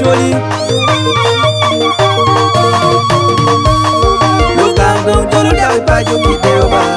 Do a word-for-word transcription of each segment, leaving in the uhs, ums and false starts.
Acholi Lukang dong jolo dai paju kiteo ba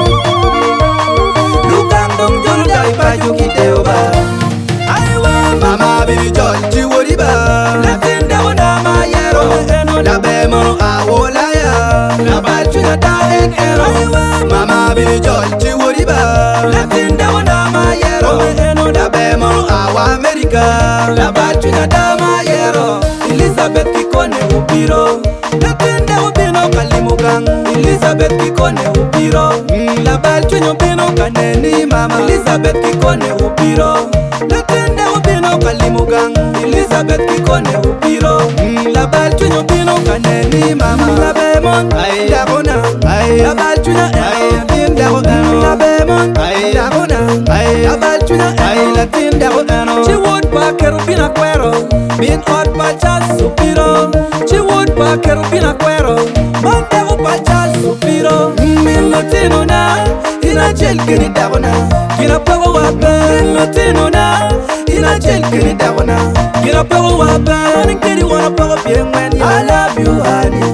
Lukang dong jolo dai paju kiteo ba Aiwa mama bini jol chiwori ba Latinda wana ma yero La bemo awola ya La balchuna da en ero Mama bini jol chiwori ba Latinda wana ma yero La bemo awa America La balchuna da ma yero Elizabeth Kikone upiro Latinda ubino kalimugang Elizabeth Kikone upiro La balchuna ubino kaneni mama Elizabeth Kikone upiro Latinda ubino kalimugang Elizabeth Kikone upiro La balchuna ubino kaneni mama La bemon ay dagona ay La balchuna ay latinda ubino La bemon ay dagona ay La balchuna ay latinda ubino Chi would pa kerubina cuero Min hot pa chas supiro Chi would pa kerubina cuero Manda upa chas supiro Min latino na Ina jel kini dagona Kina pago wape Min latino na Ina jel kini dagona Kina pago wape Mani kiri wana pago bien when I love you honey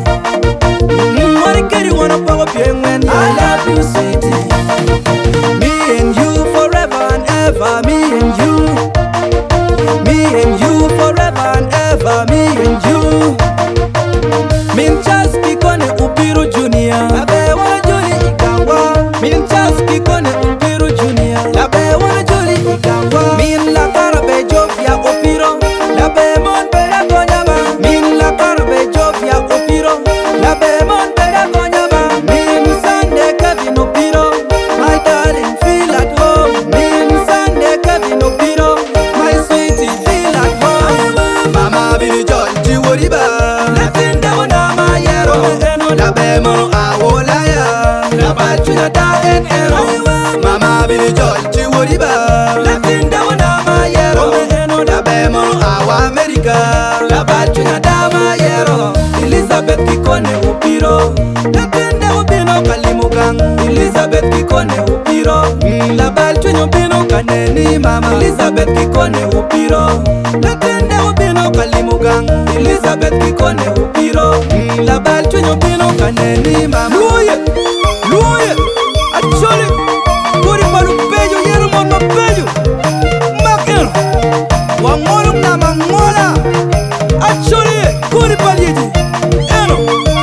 Mani kiri wana pago bien when I love you sweetie Me and you forever and ever Me and you Me and you forever and ever Me and you Min chas kikone upiro junior Labe wana juli ikawa Min chas kikone upiro junior Labe wana juli ikawa Min la karabe jovia upiro Labe mon bera konyama Min la karabe jovia upiro Labe mon bera konyama Min Sunday Kevin upiro My darling feel at home Min Sunday Kevin upiro My sweetie feel at home Mama bini jol jiwori ba Latinda wana ma yero La bemo awola ya La balchuna da en ero Mama bini jol jiwori ba Latinda wana ma yero La bemo awa America La balchuna da ma yero Elizabeth Kikone upiro Latinda ubino kalimugang Elizabeth Kikone upiro La balchuna ubino kaneni mama Elizabeth Kikone upiro Latinda ubino kalimugang Elizabeth Kikone upiro La balchuna ubino kaneni mama Luye, luye Acholi Kuri palu peyo yero mono peyo Makero Wangolum na mangola Acholi Kuri palyeji Eno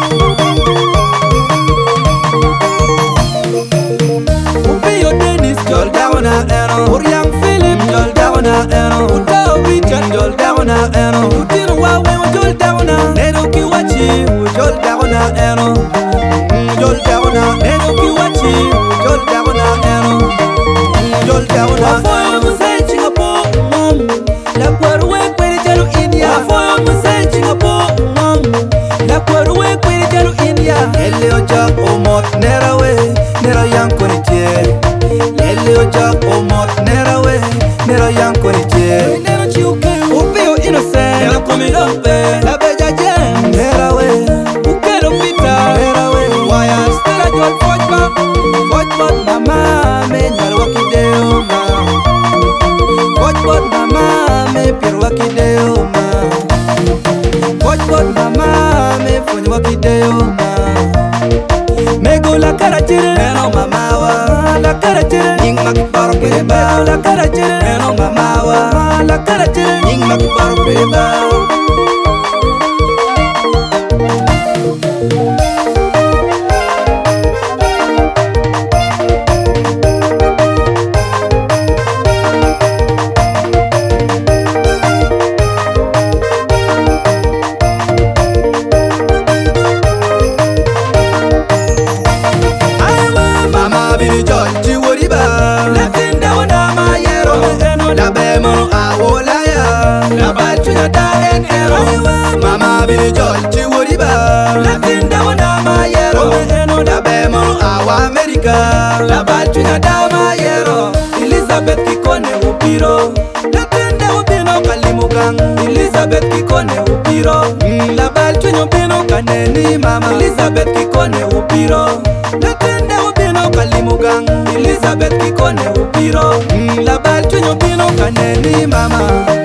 Upiyo Dennis jol dawana eno Uriang Philip jol dawana eno Udao Richard jol dawana eno Udino wawe jol dawana Neno kiwachi jol dawana eno Jol dawana Neno kiwachi jol dawana eno Jol dawana Wafoyo musay chingapo ngom La kwarwe kwere jalu India Wafoyo musay chingapo ngom La kwarwe kwere jalu India Ele oja omot nerawe Nera yang koni tie Ele oja omot nerawe Nera yang koni tie Nero chiuke Upio innocent Nera komi lope La beja jem Nerawe Ukero pita Nerawe Waya stela jol fojba Fojbot mama Me nyal wakideo ma Fojbot mama Me pier wakideo ma Fojbot mama Me fonj wakideo ma Mego la cara chire Eno mama wa La cara chire Ning makibaro pireba La cara chire Eno mama wa La cara chire Ning makibaro pireba Bini jol jiwori ba Latinda wana ma yero La bemo awola ya La balchuna da en ero Mama bini jol jiwori ba Latinda wana ma yero La bemo awa America La balchuna da ma yero Elizabeth Kikone upiro Latinda ubino kalimugang Elizabeth Kikone upiro La balchuna ubino kaneni mama Elizabeth Kikone upiro Latinda ubino kalimugang Elizabeth Kikone upiro La balchuna ubino kaneni mama